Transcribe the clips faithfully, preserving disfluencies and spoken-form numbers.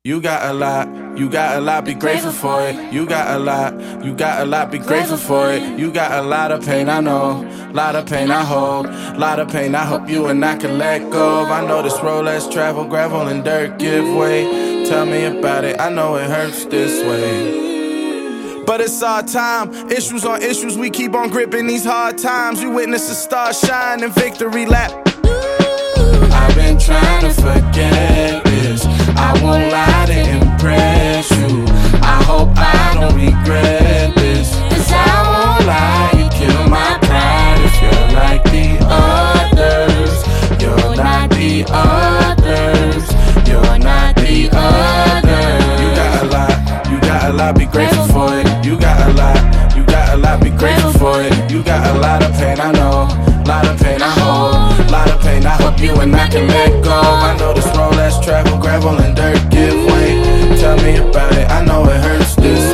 You got a lot, you got a lot, be grateful for it. You got a lot, you got a lot, be grateful for it. You got a lot of pain, I know, lot of pain I hold, lot of pain I hope you and I can let go of. I know this road less travel, gravel and dirt give way. Tell me about it, I know it hurts this way. But it's our time, issues on issues, we keep on gripping these hard times. We witness a star shine and victory lap. I've been trying to forget this, I won't lie to impress you. I hope I don't regret this, cause I won't lie, you kill my pride. If you're like the others, you're not the others, you're not the others. You got a lot, you got a lot, be grateful for it. You got a lot, you got a lot, be grateful for it. You got a lot of pain, I know, lot of pain I hold, lot of pain I hope you and I can let go. I know this road less travel, gravel and dirt give way. Tell me about it, I know it hurts this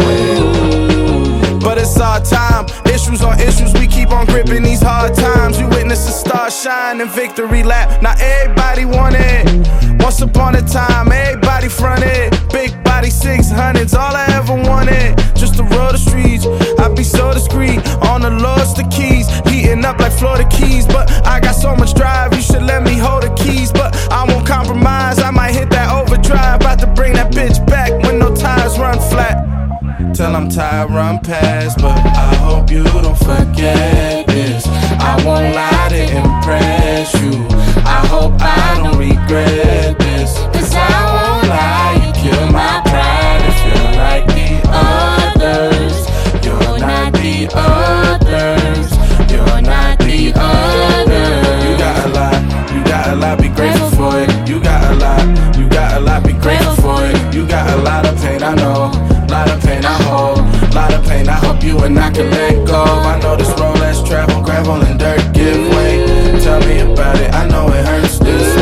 way. But it's our time, issues on issues, we keep on gripping these hard times. We witness a star shine and victory lap. Now everybody want it, once upon a time everybody fronted. Big body six hundreds, all I ever wanted, just to roll the streets. I be so discreet, on the lowest the keys, heating up like Florida Keys. But I got so much drive, you should let me hold the keys. But I won't compromise, I might hit that overdrive. About to bring that bitch back when no tires run flat. Till I'm tired, run past, but I hope you don't forget this. I won't lie to impress you, I hope I don't regret this, cause I won't lie, you kill my pride. If you're like the others, you're not the others, you're not the others. You got a lot, you got a lot, be grateful for it. You got a lot, you got a lot, be grateful for it. You got a lot of pain, I know, lot of pain I hold, lot of pain I hope you and I can let go of. I know this road less travel, gravel and dirt give way. Tell me about it, I know it hurts this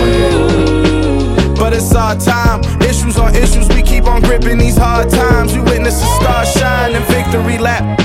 way. But it's our time, issues on issues, we keep on gripping these hard times. We witness a star shine and victory lap.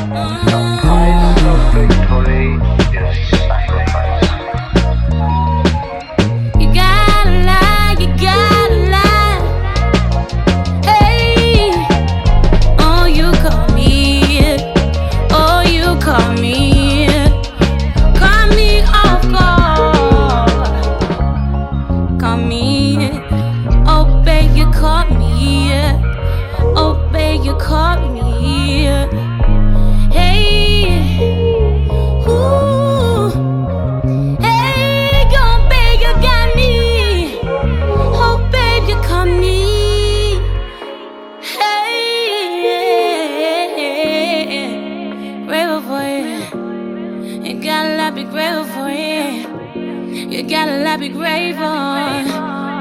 You gotta be grateful. You gotta be grateful.